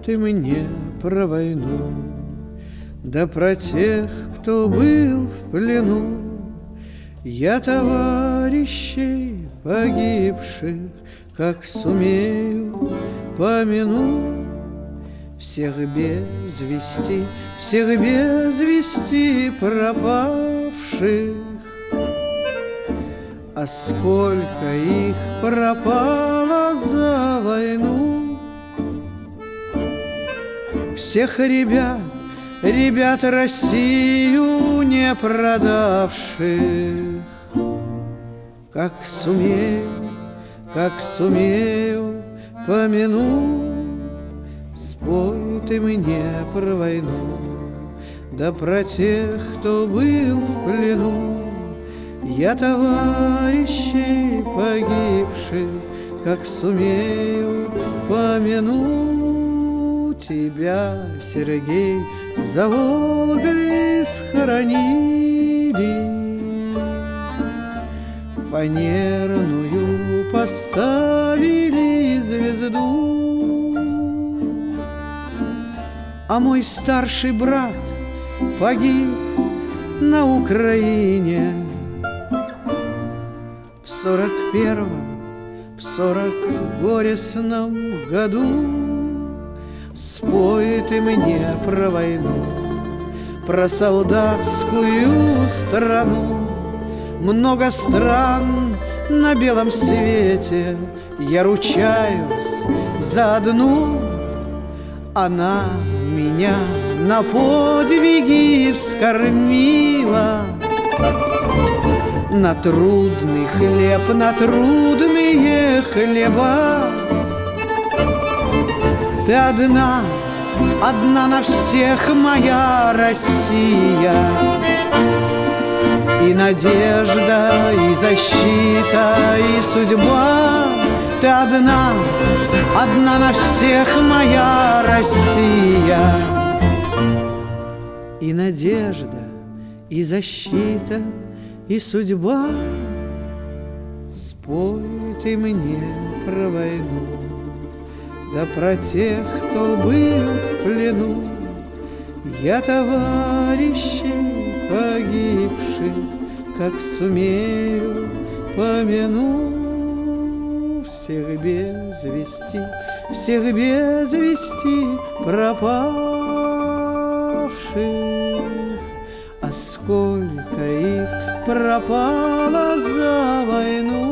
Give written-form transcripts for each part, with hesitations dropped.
ты мне про войну, да про тех, кто был в плену. Я товарищей погибших, как сумею, помяну. Всех без вести пропавших. А сколько их пропало за войну. Всех ребят Россию не продавших. Как сумею, помяну. Спой ты мне про войну, да про тех, кто был в плену. Я товарищей погибших, как сумею, помяну. Тебя, Сергей, за Волгой схоронили, фанерную поставили звезду. А мой старший брат погиб на Украине в 40 горестном году. Спой ты мне про войну, про солдатскую страну. Много стран на белом свете, я ручаюсь за одну. Она меня на подвиги вскормила, на трудный хлеб, на трудные хлеба. Ты одна на всех, моя Россия, и надежда, и защита, и судьба. Ты одна на всех, моя Россия, и надежда, и защита, и судьба. Спой ты мне про войну, да про тех, кто был в плену. Я товарищей погибших, как сумею, помяну. Всех без вести пропавших. А сколько их пропало за войну.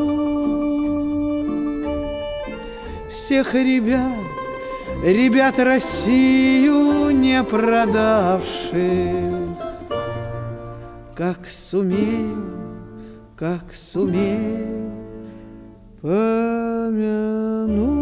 Всех ребят Россию не продавших. Как сумею, помяну.